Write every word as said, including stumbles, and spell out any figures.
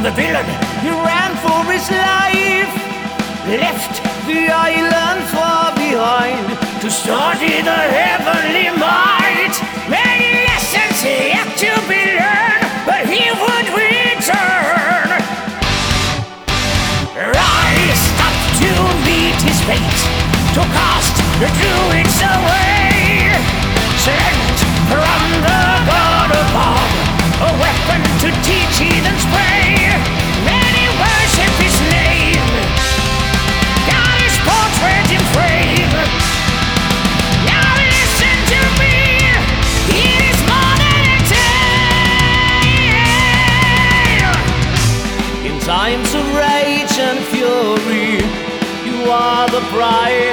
the villain. He ran for his life, left the island far behind to study the heavenly might. Many lessons yet to be learned, but he would return. Rise up to meet his fate, to cast the druids away. Sent from the god above, a weapon to teach heathens pray. Many worship his name, got his portrait in frame. Now listen to me, it is more than a tale. In times of rage and fury, you are the pride